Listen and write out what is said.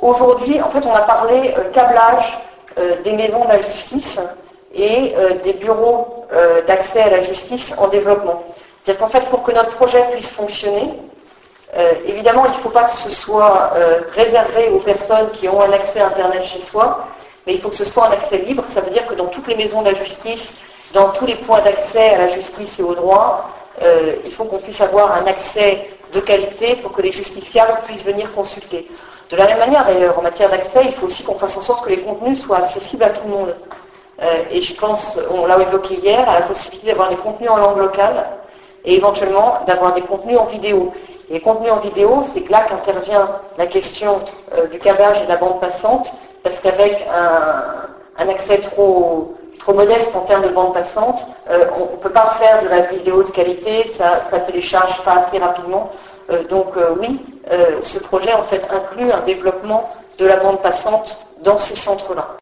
Aujourd'hui, en fait, on a parlé câblage des maisons de la justice et des bureaux d'accès à la justice en développement. C'est-à-dire qu'en fait, pour que notre projet puisse fonctionner, évidemment, il ne faut pas que ce soit réservé aux personnes qui ont un accès à Internet chez soi, mais il faut que ce soit un accès libre. Ça veut dire que dans toutes les maisons de la justice, dans tous les points d'accès à la justice et au droit, il faut qu'on puisse avoir un accès de qualité pour que les justiciables puissent venir consulter. De la même manière, d'ailleurs, en matière d'accès, il faut aussi qu'on fasse en sorte que les contenus soient accessibles à tout le monde. Et je pense, on l'a évoqué hier, à la possibilité d'avoir des contenus en langue locale et éventuellement d'avoir des contenus en vidéo. Et les contenus en vidéo, c'est là qu'intervient la question du câblage et de la bande passante, parce qu'avec un accès trop modeste en termes de bande passante, on ne peut pas faire de la vidéo de qualité, ça télécharge pas assez rapidement. Donc oui, ce projet en fait inclut un développement de la bande passante dans ces centres-là.